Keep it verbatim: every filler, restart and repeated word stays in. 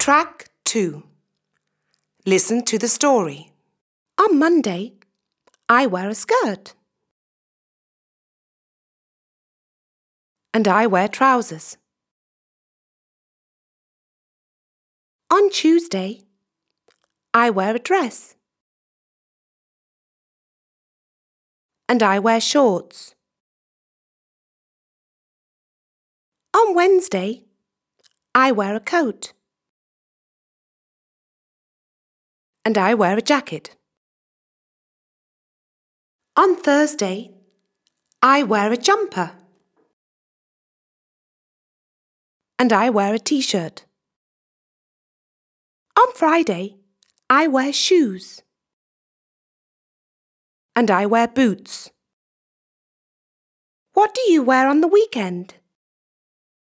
Track two. Listen to the story. On Monday, I wear a skirt. And I wear trousers. On Tuesday, I wear a dress. And I wear shorts. On Wednesday, I wear a coat. And I wear a jacket. On Thursday, I wear a jumper. And I wear a t-shirt. On Friday, I wear shoes. And I wear boots. What do you wear on the weekend?